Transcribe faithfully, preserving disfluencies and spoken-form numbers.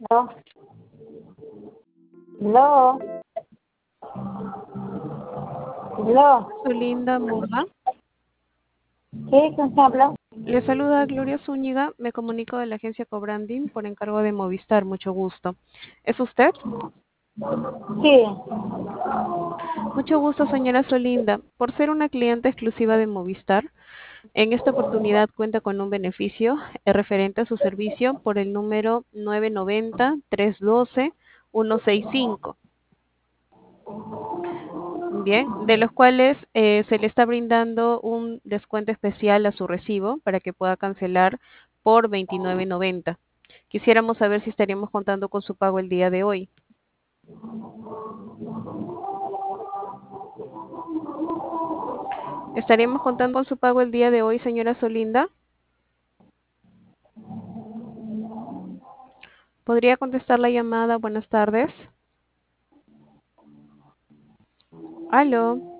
¿No? ¿No? ¿No? Solinda Murga. ¿Sí? ¿Quién se habla? Le saluda Gloria Zúñiga, me comunico de la agencia Cobranding por encargo de Movistar, mucho gusto. ¿Es usted? Sí. Mucho gusto, señora Solinda. Por ser una cliente exclusiva de Movistar, en esta oportunidad cuenta con un beneficio eh, referente a su servicio por el número nueve nueve cero, tres uno dos, uno seis cinco. Bien, de los cuales eh, se le está brindando un descuento especial a su recibo para que pueda cancelar por veintinueve noventa. Quisiéramos saber si estaríamos contando con su pago el día de hoy. ¿Estaríamos contando con su pago el día de hoy, señora Solinda? ¿Podría contestar la llamada? Buenas tardes. ¿Aló?